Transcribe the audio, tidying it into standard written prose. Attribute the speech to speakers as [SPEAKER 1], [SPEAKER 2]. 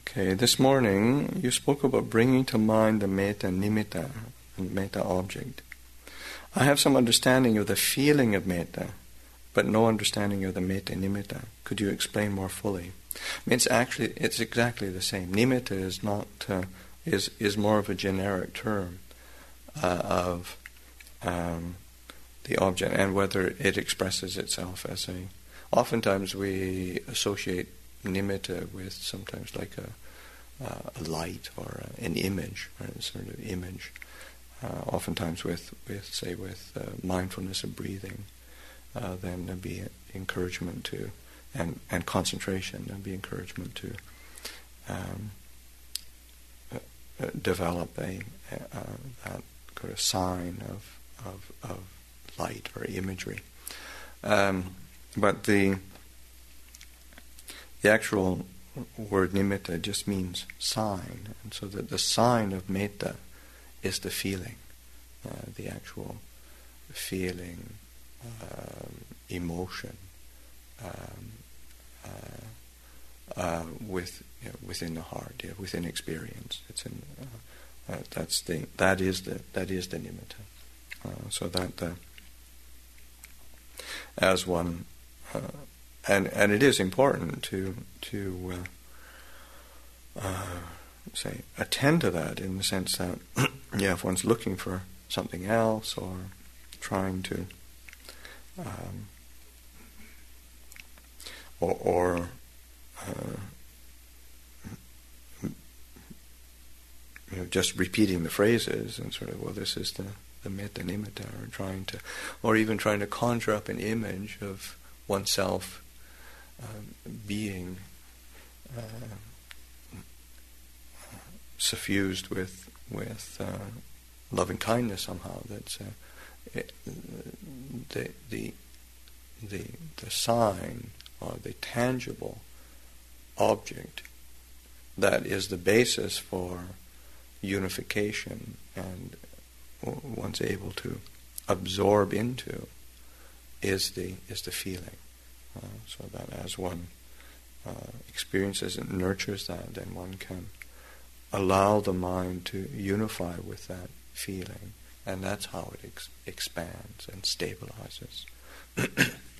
[SPEAKER 1] Okay, this morning you spoke about bringing to mind the metta nimitta, metta object. I have some understanding of the feeling of metta, but no understanding of the metta nimitta. Could you explain more fully? I mean, it's exactly the same. Nimitta is not is more of a generic term of the object, and whether it expresses itself as a. Oftentimes we associate nimitta with sometimes like a light or an image, right? A sort of image. Oftentimes with mindfulness of breathing, then there'd be encouragement to, and concentration, there'd be encouragement to develop that kind of sign of light or imagery. But the actual word nimitta just means sign, and so that the sign of metta is the feeling, the actual feeling, emotion within the heart, within experience. It's in that is the nimitta. So that as one. And it is important to say attend to that, in the sense that if one's looking for something else or trying to just repeating the phrases and sort of, well, this is the metta nimitta, or even trying to conjure up an image of oneself being suffused with loving kindness somehow. That's the sign or the tangible object that is the basis for unification, and one's able to absorb into is the feeling. So that as one experiences and nurtures that, then one can allow the mind to unify with that feeling, and that's how it expands and stabilizes.